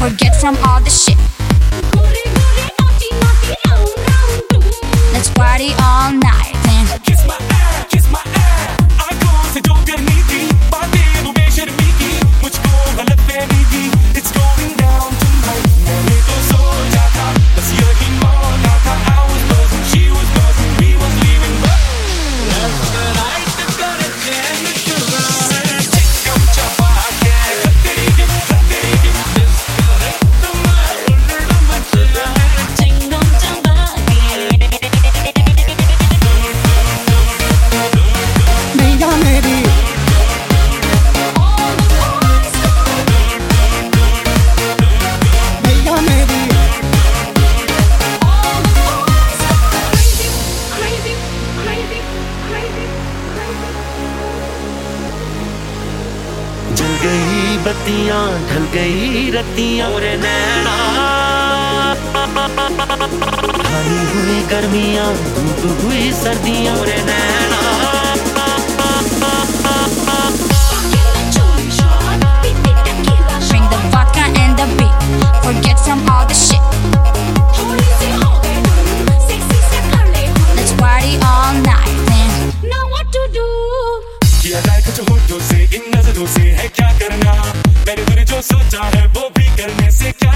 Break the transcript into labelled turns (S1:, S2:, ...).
S1: Forget from all the shit. Let's party all night and
S2: kiss my ass, kiss my ass. आँखों से जो करनी थी बातें वो बेशर्मी की मुझको गलतफहमी थी. It's going down tonight. मैंने तो सोचा था बस यही मौका था. I was buzzing, she was buzzing, we was leaving but left the night to go to jam the sugar. चिकम चपा के रत्तेरी disconnect my world मचला. चिंगम चंगा
S3: मैया मेरी मैया मेरी
S2: जल गई बत्तियां ढल गई रत्तियां और नैना ढाली हुई गर्मियां धूप हुई सर्दियां और नैना
S1: bring the vodka and the beat. Forget from all the shit. Let's party all night and
S4: Now what to do?
S2: किया जाए कुछ होठों से इन नजरों से है क्या करना. मैंने तूने जो सोचा है वो भी करने से क्या